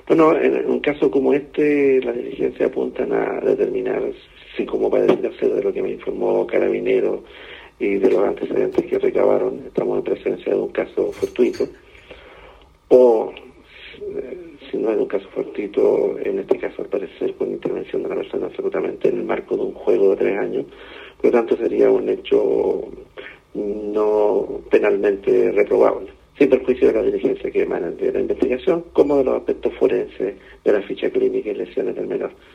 Bueno, en un caso como este, las diligencias apuntan a determinar si, como parece ser de lo que me informó Carabineros y de los antecedentes que recabaron, estamos en presencia de un caso fortuito, o si no es un caso fortuito, en este caso al parecer con intervención de la persona absolutamente en el marco de un juego de 3 años, por lo tanto sería un hecho no penalmente reprobable, sin perjuicio de la diligencia que emanan de la investigación, como de los aspectos forenses de la ficha clínica y lesiones del menor.